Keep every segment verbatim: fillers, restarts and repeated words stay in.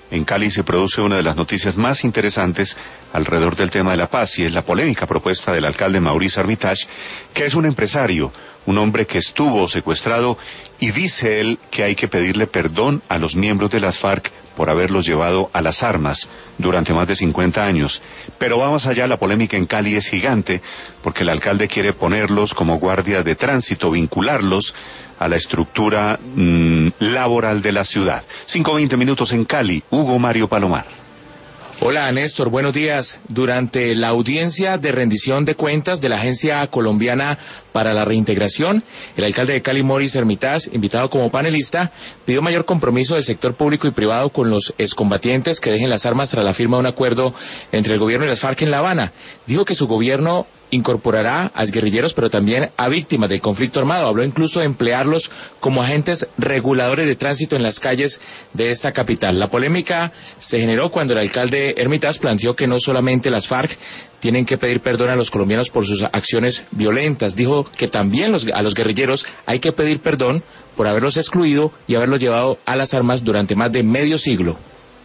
En Cali se produce una de las noticias más interesantes alrededor del tema de la paz, y es la polémica propuesta del alcalde Maurice Armitage, que es un empresario, un hombre que estuvo secuestrado, y dice él que hay que pedirle perdón a los miembros de las FARC por haberlos llevado a las armas durante más de cincuenta años. Pero va más allá, la polémica en Cali es gigante, porque el alcalde quiere ponerlos como guardias de tránsito, vincularlos a la estructura mmm, laboral de la ciudad. cinco veinte minutos en Cali, Hugo Mario Palomar. Hola Néstor, buenos días. Durante la audiencia de rendición de cuentas de la Agencia Colombiana para la Reintegración, el alcalde de Cali, Maurice Armitage, invitado como panelista, pidió mayor compromiso del sector público y privado con los excombatientes que dejen las armas tras la firma de un acuerdo entre el gobierno y las FARC en La Habana. Dijo que su gobierno incorporará a exguerrilleros, pero también a víctimas del conflicto armado. Habló incluso de emplearlos como agentes reguladores de tránsito en las calles de esta capital. La polémica se generó cuando el alcalde Armitage planteó que no solamente las FARC tienen que pedir perdón a los colombianos por sus acciones violentas. Dijo que también los, a los guerrilleros hay que pedir perdón por haberlos excluido y haberlos llevado a las armas durante más de medio siglo.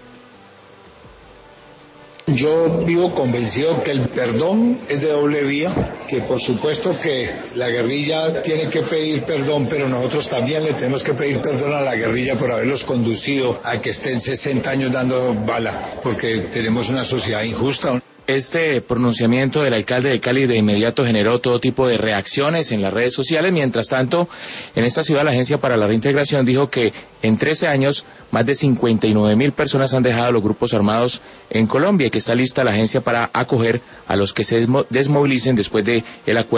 Yo vivo convencido que el perdón es de doble vía, que por supuesto que la guerrilla tiene que pedir perdón, pero nosotros también le tenemos que pedir perdón a la guerrilla por haberlos conducido a que estén sesenta años dando bala, porque tenemos una sociedad injusta. Este pronunciamiento del alcalde de Cali de inmediato generó todo tipo de reacciones en las redes sociales. Mientras tanto, en esta ciudad la Agencia para la Reintegración dijo que en trece años más de cincuenta y nueve mil personas han dejado los grupos armados en Colombia y que está lista la agencia para acoger a los que se desmo- desmovilicen después de el acuerdo.